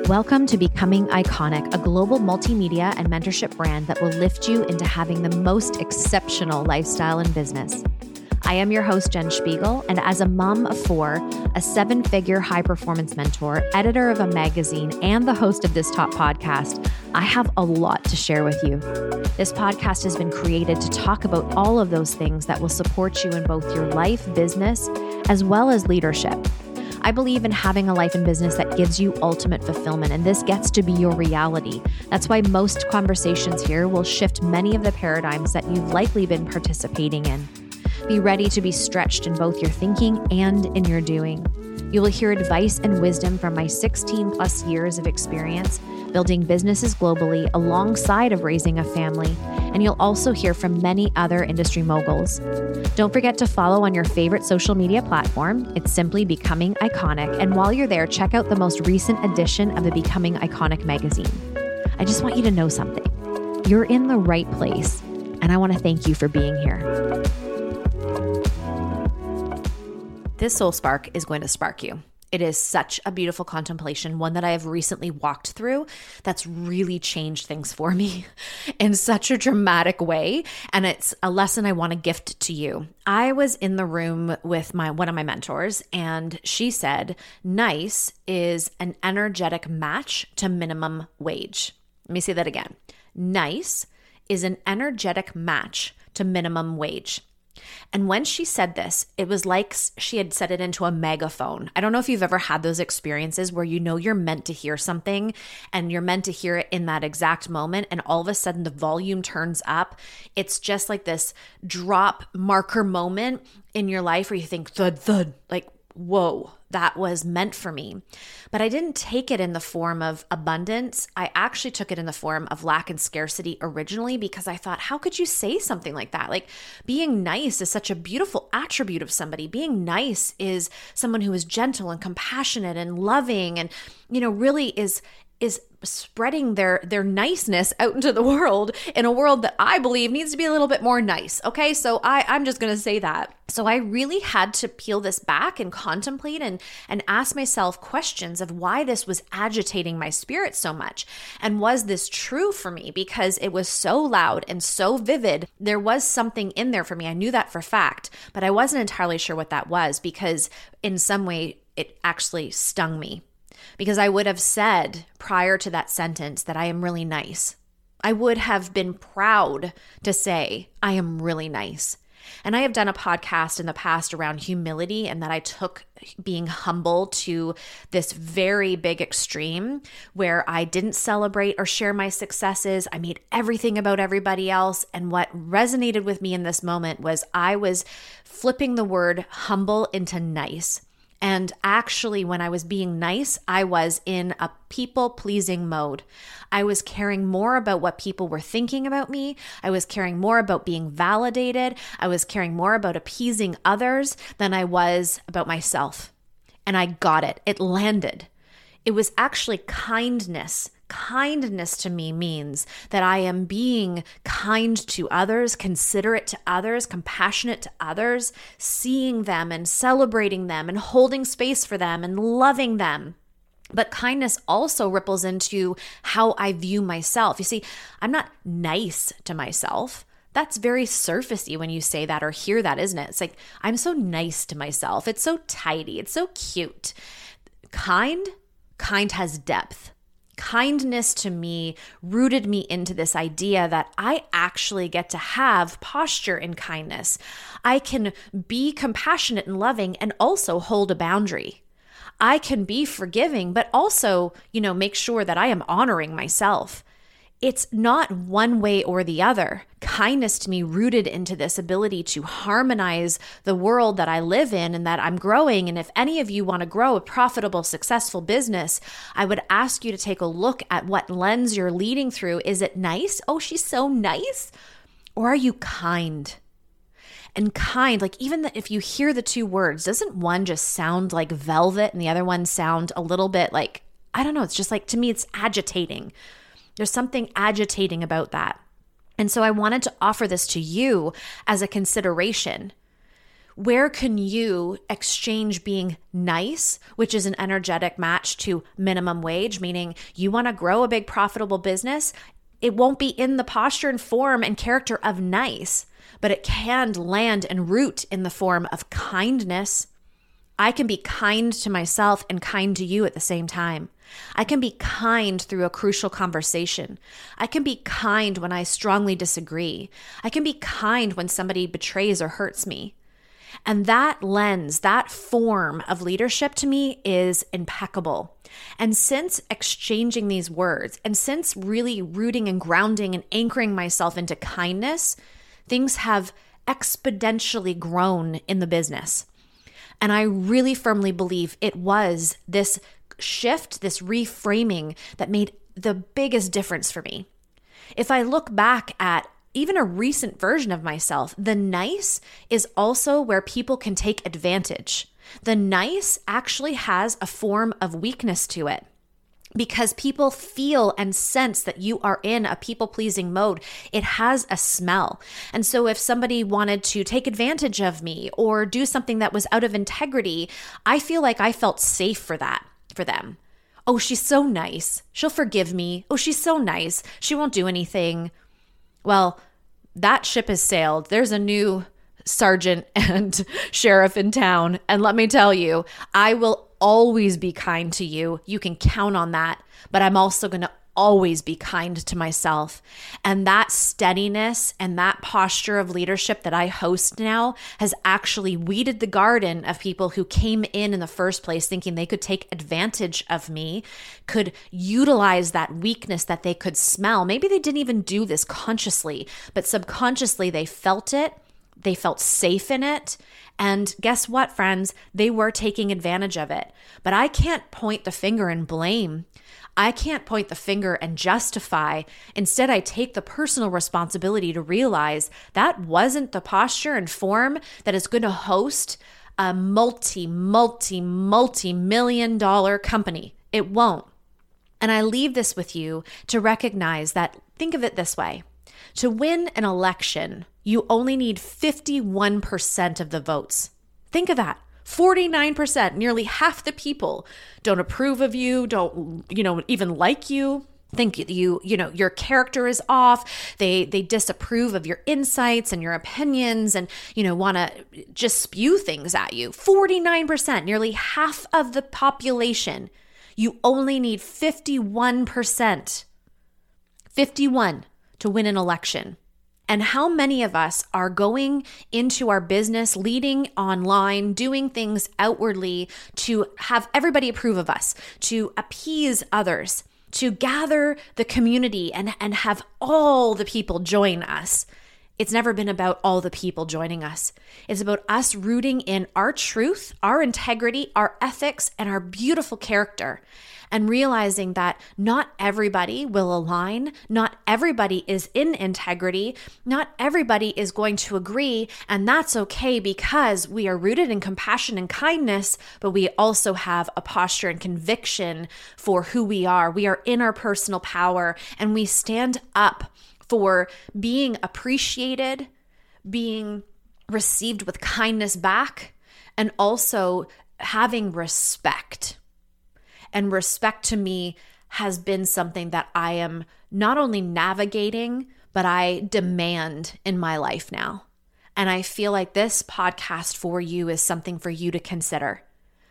Welcome to Becoming Iconic, a global multimedia and mentorship brand that will lift you into having the most exceptional lifestyle and business. I am your host, Jen Spiegel, and as a mom of four, a seven-figure high-performance mentor, editor of a magazine, and the host of this top podcast, I have a lot to share with you. This podcast has been created to talk about all of those things that will support you in both your life, business, as well as leadership. I believe in having a life and business that gives you ultimate fulfillment, and this gets to be your reality. That's why most conversations here will shift many of the paradigms that you've likely been participating in. Be ready to be stretched in both your thinking and in your doing. You will hear advice and wisdom from my 16 plus years of experience building businesses globally alongside of raising a family, and you'll also hear from many other industry moguls. Don't forget to follow on your favorite social media platform. It's simply Becoming Iconic, and while you're there, check out the most recent edition of the Becoming Iconic magazine. I just want you to know something. You're in the right place, and I want to thank you for being here. This soul spark is going to spark you. It is such a beautiful contemplation, one that I have recently walked through that's really changed things for me in such a dramatic way. And it's a lesson I want to gift to you. I was in the room with one of my mentors, and she said, nice is an energetic match to minimum wage. Let me say that again. Nice is an energetic match to minimum wage. And when she said this, it was like she had said it into a megaphone. I don't know if you've ever had those experiences where you know you're meant to hear something and you're meant to hear it in that exact moment, and all of a sudden the volume turns up. It's just like this drop marker moment in your life where you think thud, thud, like, whoa, that was meant for me. But I didn't take it in the form of abundance. I actually took it in the form of lack and scarcity originally, because I thought, how could you say something like that? Like, being nice is such a beautiful attribute of somebody. Being nice is someone who is gentle and compassionate and loving and, really is spreading their niceness out into the world, in a world that I believe needs to be a little bit more nice. Okay, so I'm just going to say that. So I really had to peel this back and contemplate and ask myself questions of why this was agitating my spirit so much. And was this true for me? Because it was so loud and so vivid. There was something in there for me. I knew that for fact, but I wasn't entirely sure what that was, because in some way it actually stung me. Because I would have said prior to that sentence that I am really nice. I would have been proud to say I am really nice. And I have done a podcast in the past around humility, and that I took being humble to this very big extreme where I didn't celebrate or share my successes. I made everything about everybody else. And what resonated with me in this moment was I was flipping the word humble into nice. And actually, when I was being nice, I was in a people-pleasing mode. I was caring more about what people were thinking about me. I was caring more about being validated. I was caring more about appeasing others than I was about myself. And I got it. It landed. It was actually kindness. Kindness to me means that I am being kind to others, considerate to others, compassionate to others, seeing them and celebrating them and holding space for them and loving them. But kindness also ripples into how I view myself. You see, I'm not nice to myself. That's very surfacey when you say that or hear that, isn't it? It's like, I'm so nice to myself. It's so tidy. It's so cute. Kind has depth. Kindness to me rooted me into this idea that I actually get to have posture in kindness. I can be compassionate and loving and also hold a boundary. I can be forgiving, but also, make sure that I am honoring myself. It's not one way or the other. Kindness to me rooted into this ability to harmonize the world that I live in and that I'm growing. And if any of you want to grow a profitable, successful business, I would ask you to take a look at what lens you're leading through. Is it nice? Oh, she's so nice. Or are you kind? And kind, like even if you hear the two words, doesn't one just sound like velvet and the other one sound a little bit like, I don't know, it's just like, to me, it's agitating. There's something agitating about that. And so I wanted to offer this to you as a consideration. Where can you exchange being nice, which is an energetic match to minimum wage, meaning you want to grow a big profitable business? It won't be in the posture and form and character of nice, but it can land and root in the form of kindness. I can be kind to myself and kind to you at the same time. I can be kind through a crucial conversation. I can be kind when I strongly disagree. I can be kind when somebody betrays or hurts me. And that lens, that form of leadership to me is impeccable. And since exchanging these words, and since really rooting and grounding and anchoring myself into kindness, things have exponentially grown in the business. And I really firmly believe it was this shift, this reframing that made the biggest difference for me. If I look back at even a recent version of myself, the nice is also where people can take advantage. The nice actually has a form of weakness to it, because people feel and sense that you are in a people-pleasing mode. It has a smell. And so if somebody wanted to take advantage of me or do something that was out of integrity, I feel like I felt safe for that, for them. Oh, she's so nice. She'll forgive me. Oh, she's so nice. She won't do anything. Well, that ship has sailed. There's a new sergeant and sheriff in town. And let me tell you, I will always be kind to you. You can count on that. But I'm also going to always be kind to myself. And that steadiness and that posture of leadership that I host now has actually weeded the garden of people who came in the first place thinking they could take advantage of me, could utilize that weakness that they could smell. Maybe they didn't even do this consciously, but subconsciously they felt it. They felt safe in it. And guess what, friends? They were taking advantage of it. But I can't point the finger and blame. I can't point the finger and justify. Instead, I take the personal responsibility to realize that wasn't the posture and form that is going to host a multi-million dollar company. It won't. And I leave this with you to recognize that, think of it this way. To win an election, you only need 51% of the votes. Think of that. 49%, nearly half the people don't approve of you, don't, even like you, think your character is off. They disapprove of your insights and your opinions and, want to just spew things at you. 49%, nearly half of the population. You only need 51%. 51 to win an election. And how many of us are going into our business, leading online, doing things outwardly to have everybody approve of us, to appease others, to gather the community and have all the people join us? It's never been about all the people joining us. It's about us rooting in our truth, our integrity, our ethics, and our beautiful character. And realizing that not everybody will align, not everybody is in integrity, not everybody is going to agree, and that's okay because we are rooted in compassion and kindness, but we also have a posture and conviction for who we are. We are in our personal power, and we stand up for being appreciated, being received with kindness back, and also having respect. And respect to me has been something that I am not only navigating, but I demand in my life now. And I feel like this podcast for you is something for you to consider.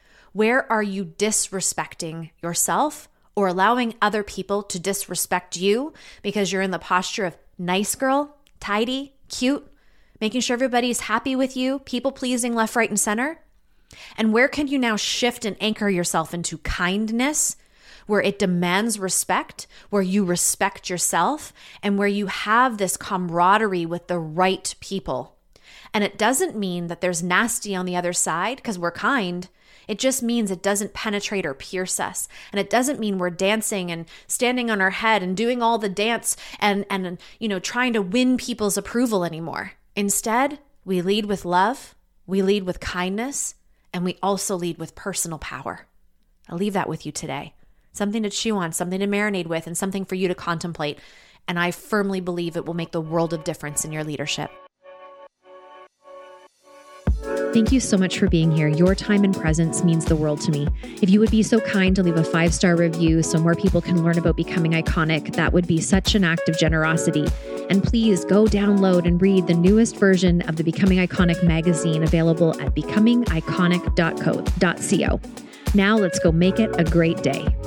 Where are you disrespecting yourself or allowing other people to disrespect you because you're in the posture of nice girl, tidy, cute, making sure everybody's happy with you, people pleasing left, right, and center? And where can you now shift and anchor yourself into kindness, where it demands respect, where you respect yourself, and where you have this camaraderie with the right people? And it doesn't mean that there's nasty on the other side because we're kind. It just means it doesn't penetrate or pierce us. And it doesn't mean we're dancing and standing on our head and doing all the dance and trying to win people's approval anymore. Instead, we lead with love, we lead with kindness, and we also lead with personal power. I'll leave that with you today. Something to chew on, something to marinate with, and something for you to contemplate. And I firmly believe it will make the world of difference in your leadership. Thank you so much for being here. Your time and presence means the world to me. If you would be so kind to leave a 5-star review so more people can learn about becoming iconic, that would be such an act of generosity. And please go download and read the newest version of the Becoming Iconic magazine available at becomingiconic.co. Now let's go make it a great day.